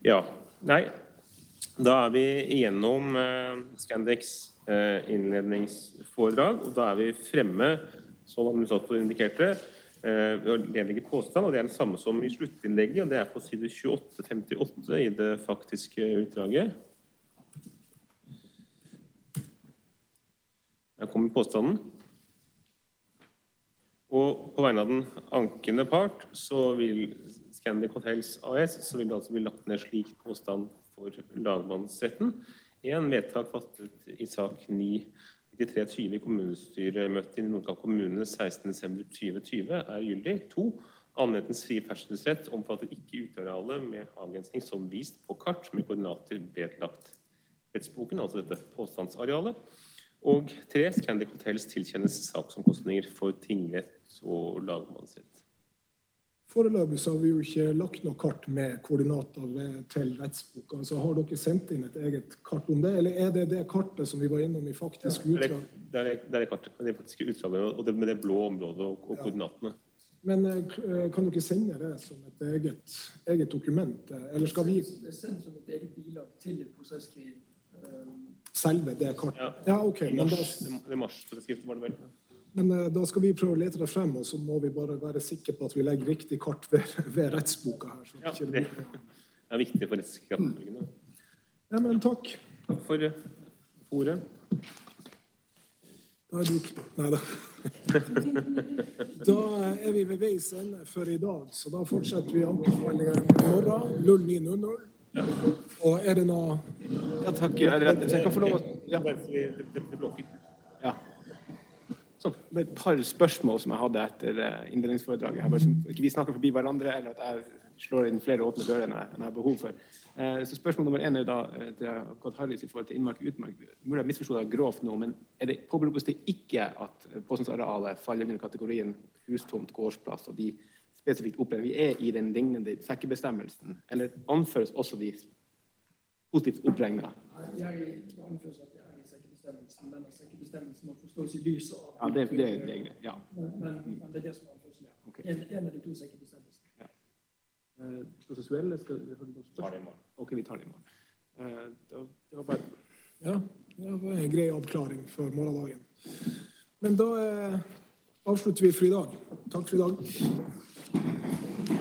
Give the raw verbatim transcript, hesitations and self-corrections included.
Ja, nei, da er vi igjennom uh, Scandex uh, innledningsforedrag, og da er vi fremme, som administrator indikerte, uh, ved å nedlegge påstand, og det er den samme som i sluttinnlegget, og det er på side tjueåtte femtiåtte i det faktiske utdraget. Her kommer påstanden. Og på vegne av den ankende part, så vil Scandic Hotels A S, så vil det altså bli lagt ned slik påstand for lagmannsretten. En vedtak fattet i sak ni nittitre tjue i kommunestyremøtet i Nordland kommune sekstende desember tjue tjue er gyldig. To, allmennhetens frie ferdselsrett omfatter ikke utearealet med avgrensning som vist på kart med koordinater vedlagt rettsboken, altså dette påstandsarealet. Og tre, Scandic Hotels tilkjennes saksomkostninger for tingrett og lagmannsrett. Foreløpig så har vi jo ikke lagt noe kart med koordinater til rettsboka. Så har dere sendt inn et eget kart om det, eller er det det kartet som vi var innom i faktisk utdrag? Ja, det er det, det, er det kartet, det er faktisk utdraget, og det med det blå området og, og ja. Koordinatene. Men kan dere sende det som et eget, eget dokument, eller skal vi... Det er sendt som et eget bilag til et prosesskriv. Selve det kartet? Ja, ja ok. Det mars, det mars var det vel. Men uh, da skal vi prøve å lete det frem, og så må vi bare være sikre på at vi legger riktig kart ved, ved rettsboka her. Så ja, det, det er viktig for rettskraften. Ja, men takk. Takk for ordet. Da er det gjort. Neida. Da er vi ved veis ende for i dag, så da fortsetter vi ankeforhandlingen i morgen, null ni null null. Ja. Og er det noe... Ja, takk. Jeg er rett. Så jeg kan få lov å... Ja. Ja. Så, det er et par spørsmål som jeg hadde etter innledningsforedraget. Jeg bare, ikke vi snakker forbi hverandre, eller at jeg slår inn flere åpne dører enn jeg, enn jeg har behov for. Så spørsmål nummer en er da til Kåre Harris i forhold til innmark og utmark. Mulig jeg misforstår det grovt nå, men er det påberopes det ikke at påstandsarealet faller under kategorien hustomt, gårdsplass og de spesifikt oppe? Vi er i den lignende sekkebestemmelsen, eller anføres også de positivt oppregnet? Jeg anføres at det er i sekkebestemmelsen, men at sekkebestemmelsen må forstås i lys av... Ja, det, det, det, ja. Men, men, men det er det som anføres, ja. Okay. En, en av de to sekkebestemmelsen. Ja. Uh, prosessuelle skal vi ta det i morgen. Ok, vi tar det i morgen. Uh, det, det var bare... Ja, det var en grei avklaring for morgendagen. Men da eh, avslutter vi for i dag. Takk for i dag.